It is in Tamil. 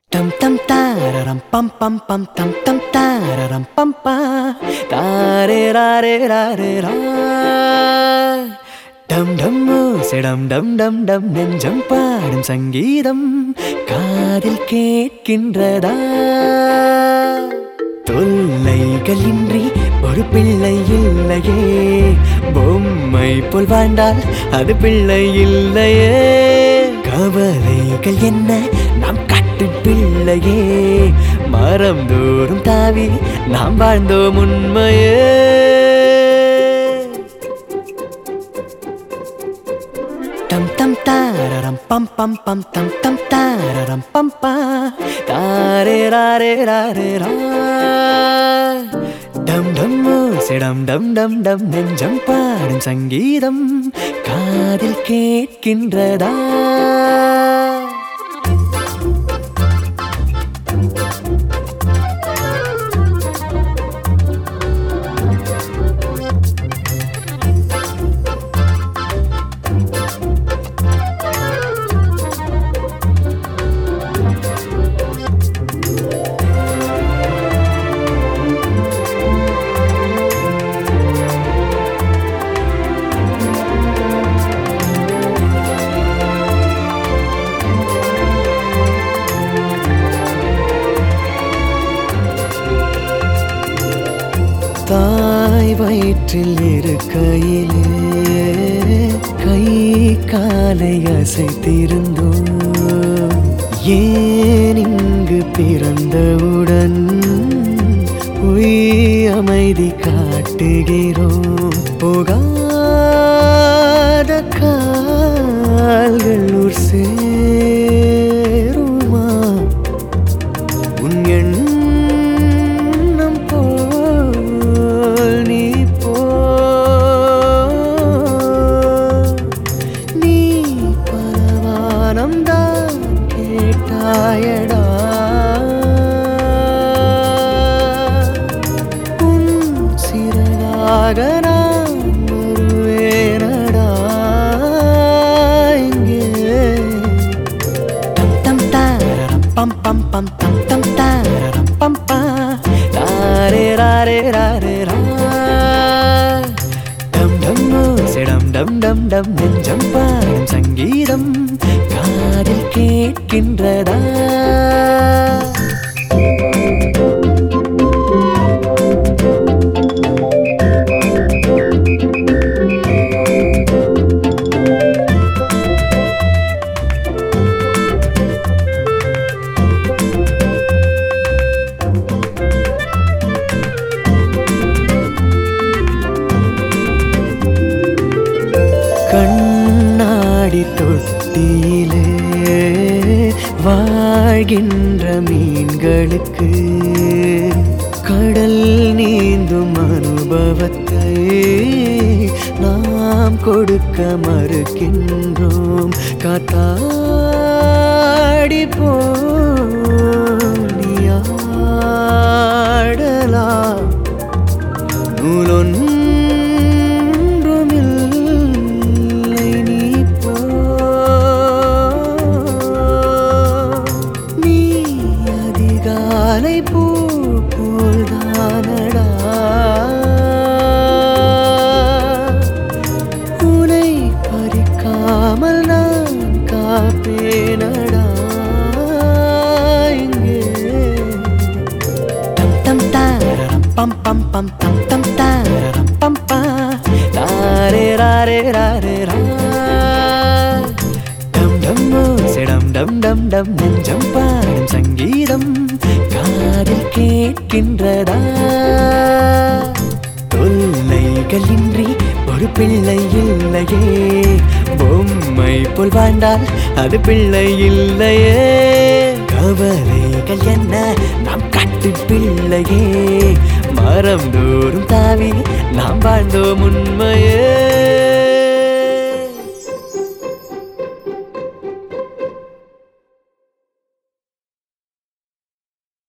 Tam tam tararam pam pam pam tam tam tararam pam pa tare ra re ra re ra dum dum sedam dum dum dum நெஞ்சம் பாடும் சங்கீதம் காதில் கேட்கின்றதா தொல்லைகள் இன்றி ஒரு பிள்ளை இல்லையே பொம்மை போல் வாழ்ந்தால் அது பிள்ளை இல்லையே கவலைகள் என்ன நாம் கட்டு பிள்ளையே மரம் தோறும் தாவி நாம் வாழ்ந்தோம் உண்மையே tam tam tararam pam pam pam tam tam tararam pam pa tare ra re ra re ra dum dum sedam dum dum dum நெஞ்சம் பாடும் சங்கீதம் காதில் கேட்கின்றதா தாய் வயிற்றில் இருக்கையிலே கை காலை அசைத்திருந்தோம் ஏன் இங்கு பிறந்தவுடன் பொய் அமைதி காட்டுகிறோம் போகாத கால்கள் ஊர் சேருமா உன் கேட்டாயடா உன் சிறகாக நான் வருவேனடா இங்கே tam tam tararam pam pam pam tam tam tararam pam pa tare ra re ra re ra dum dum sedam dum dum dum நெஞ்சம் பாடும் சங்கீதம் காதில் கேட்கின்றதா கண்ணாடி தொட்டியிலே வாழ்கின்ற மீன்களுக்கு கடல் நீந்தும் அனுபவத்தை நாம் கொடுக்க மறுக்கின்றோம் காத்தாடி போனியாடலாம் நூலொன் காலை பூ போல்தானடா உனை பறிக்காமல் நான் காப்பேனடா இங்கே tam tam tararam pam pam pam tam tam tararam pam pa tare ra re ra re ra dum dum sedam dum dum dum நெஞ்சம் பாடும் சங்கீதம் காதில் கேட்கின்றதா தொல்லைகள் இன்றி ஒரு பிள்ளை இல்லையே பொம்மை போல் வாழ்ந்தால் அது பிள்ளை இல்லையே கவலைகள் என்ன நாம் கட்டு பிள்ளையே மரம் தோறும் தாவி நாம் வாழ்ந்தோம் உண்மையே